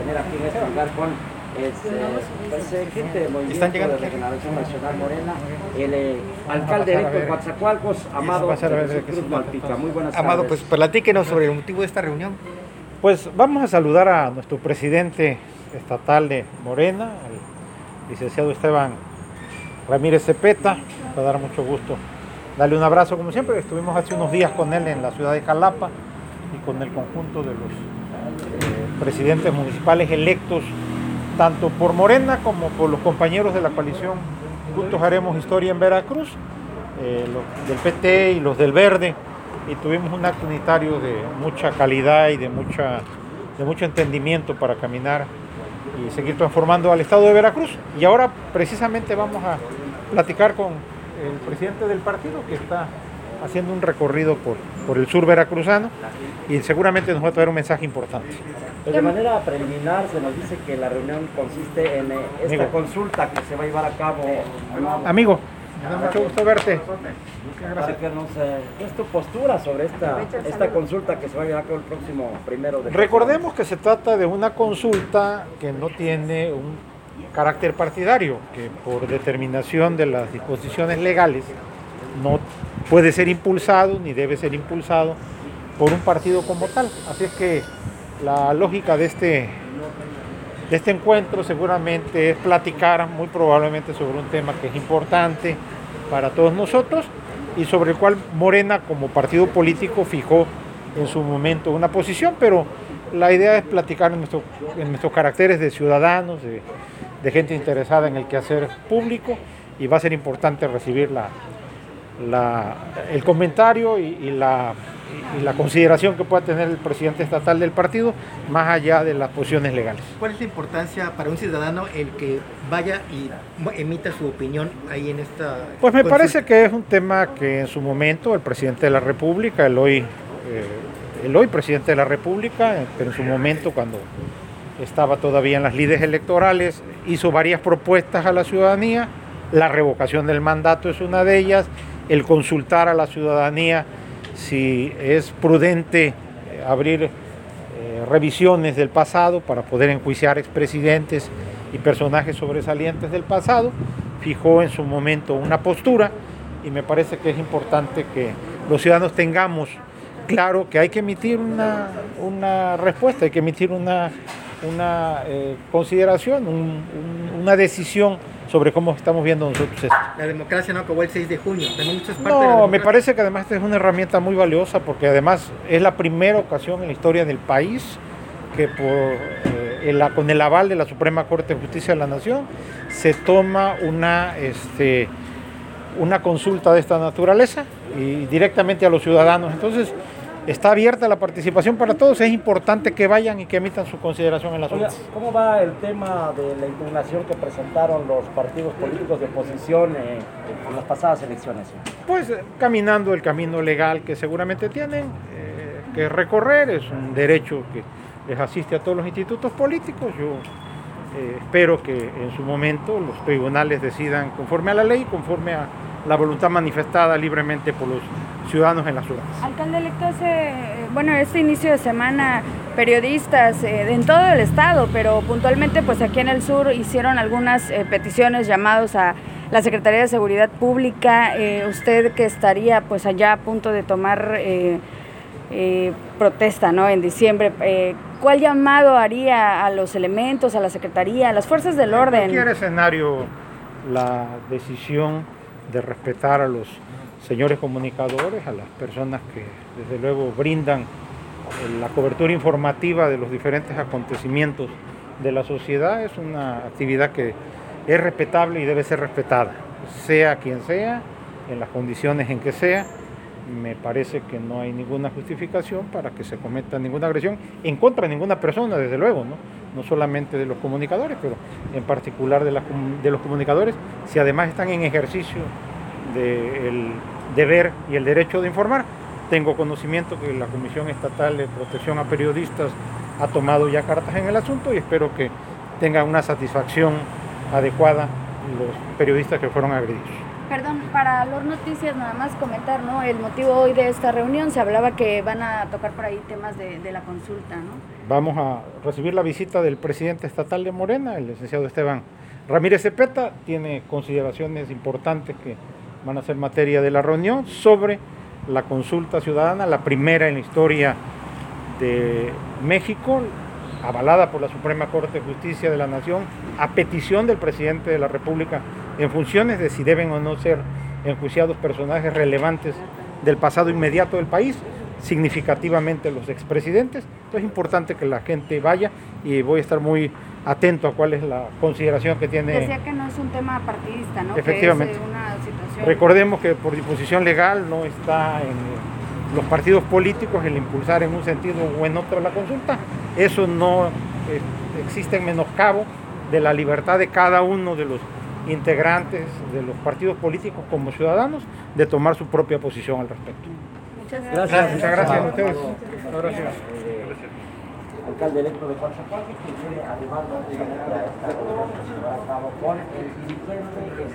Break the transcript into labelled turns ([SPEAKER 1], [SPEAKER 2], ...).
[SPEAKER 1] tener aquí en este lugar con gente del Movimiento de Regeneración Nacional Morena, el alcalde electo de Coatzacoalcos, Amado Cruz Malpica. Muy buenas tardes.
[SPEAKER 2] Amado, pues platíquenos sobre el motivo de esta reunión.
[SPEAKER 3] Pues vamos a saludar a nuestro presidente estatal de Morena, al licenciado Esteban Ramírez Zepeta. Va a dar mucho gusto darle un abrazo, como siempre. Estuvimos hace unos días con él en la ciudad de Jalapa y con el conjunto de los presidentes municipales electos, tanto por Morena como por los compañeros de la coalición Juntos Haremos Historia en Veracruz, los del PT y los del Verde, y tuvimos un acto unitario de mucha calidad y de mucho entendimiento para caminar y seguir transformando al estado de Veracruz. Y ahora precisamente vamos a platicar con el presidente del partido, que está haciendo un recorrido por el sur veracruzano, y seguramente nos va a traer un mensaje importante.
[SPEAKER 1] Pues de manera preliminar se nos dice que la reunión consiste en esta consulta que se va a llevar a cabo.
[SPEAKER 3] Amigo, me da mucho gusto verte.
[SPEAKER 1] Para que nos des tu postura sobre esta consulta que se va a llevar a cabo el próximo 1 de
[SPEAKER 3] Recordemos que se trata de una consulta que no tiene un carácter partidario, que por determinación de las disposiciones legales no puede ser impulsado ni debe ser impulsado por un partido como tal. Así es que la lógica de este encuentro seguramente es platicar muy probablemente sobre un tema que es importante para todos nosotros y sobre el cual Morena como partido político fijó en su momento una posición, pero la idea es platicar en nuestros caracteres de ciudadanos, de gente interesada en el quehacer público, y va a ser importante recibir el comentario y la consideración que pueda tener el presidente estatal del partido, más allá de las posiciones legales.
[SPEAKER 2] ¿Cuál es la importancia para un ciudadano el que vaya y emita su opinión ahí en esta
[SPEAKER 3] Pues me
[SPEAKER 2] consulta?
[SPEAKER 3] parece que es un tema que en su momento el presidente de la República, el hoy presidente de la República, pero en su momento cuando estaba todavía en las lides electorales, hizo varias propuestas a la ciudadanía. La revocación del mandato es una de ellas, el consultar a la ciudadanía si es prudente abrir revisiones del pasado para poder enjuiciar expresidentes y personajes sobresalientes del pasado. Fijó en su momento una postura, y me parece que es importante que los ciudadanos tengamos claro que hay que emitir una respuesta, hay que emitir una consideración, una decisión sobre cómo estamos viendo nosotros esto.
[SPEAKER 2] La democracia no acabó el 6 de junio, también esto es parte de la democracia.
[SPEAKER 3] Me parece que además esta es una herramienta muy valiosa, porque además es la primera ocasión en la historia del país que con el aval de la Suprema Corte de Justicia de la Nación se toma una consulta de esta naturaleza y directamente a los ciudadanos. Entonces está abierta la participación para todos, es importante que vayan y que emitan su consideración en la urnas.
[SPEAKER 1] ¿Cómo va el tema de la impugnación que presentaron los partidos políticos de oposición en las pasadas elecciones?
[SPEAKER 3] Pues caminando el camino legal que seguramente tienen que recorrer, es un derecho que les asiste a todos los institutos políticos. Yo espero que en su momento los tribunales decidan conforme a la ley, conforme a la voluntad manifestada libremente por los ciudadanos en las urnas.
[SPEAKER 4] Alcalde electo, este inicio de semana periodistas en todo el estado, pero puntualmente pues aquí en el sur hicieron algunas peticiones, llamados a la Secretaría de Seguridad Pública. Usted que estaría pues allá a punto de tomar protesta, ¿no?, en diciembre, ¿cuál llamado haría a los elementos, a la Secretaría, a las fuerzas del orden?
[SPEAKER 3] En cualquier escenario, la decisión de respetar a los señores comunicadores, a las personas que desde luego brindan la cobertura informativa de los diferentes acontecimientos de la sociedad, es una actividad que es respetable y debe ser respetada, sea quien sea, en las condiciones en que sea. Me parece que no hay ninguna justificación para que se cometa ninguna agresión en contra de ninguna persona, desde luego, no solamente de los comunicadores, pero en particular de los comunicadores, si además están en ejercicio del deber y el derecho de informar. Tengo conocimiento que la Comisión Estatal de Protección a Periodistas ha tomado ya cartas en el asunto, y espero que tengan una satisfacción adecuada los periodistas que fueron agredidos.
[SPEAKER 4] Perdón, para LOR Noticias nada más comentar, ¿no? El motivo hoy de esta reunión, se hablaba que van a tocar por ahí temas de la consulta, ¿no?
[SPEAKER 3] Vamos a recibir la visita del presidente estatal de Morena, el licenciado Esteban Ramírez Cepeta. Tiene consideraciones importantes que van a ser materia de la reunión sobre la consulta ciudadana, la primera en la historia de México, avalada por la Suprema Corte de Justicia de la Nación, a petición del presidente de la República en funciones de si deben o no ser enjuiciados personajes relevantes del pasado inmediato del país, significativamente los expresidentes. Entonces es importante que la gente vaya y voy a estar muy atento a cuál es la consideración que tiene.
[SPEAKER 4] Decía que no es un tema partidista, ¿no?
[SPEAKER 3] Efectivamente.
[SPEAKER 4] Que es una situación...
[SPEAKER 3] Recordemos que por disposición legal no está en los partidos políticos el impulsar en un sentido o en otro la consulta. Eso no existe en menoscabo de la libertad de cada uno de los integrantes de los partidos políticos como ciudadanos de tomar su propia posición al respecto.
[SPEAKER 4] Muchas gracias.
[SPEAKER 3] Muchas gracias a ustedes. Gracias.
[SPEAKER 1] Alcalde electo de Coatzacoalcos, que quiere animar a esta reunión que se llevará a cabo con el dirigente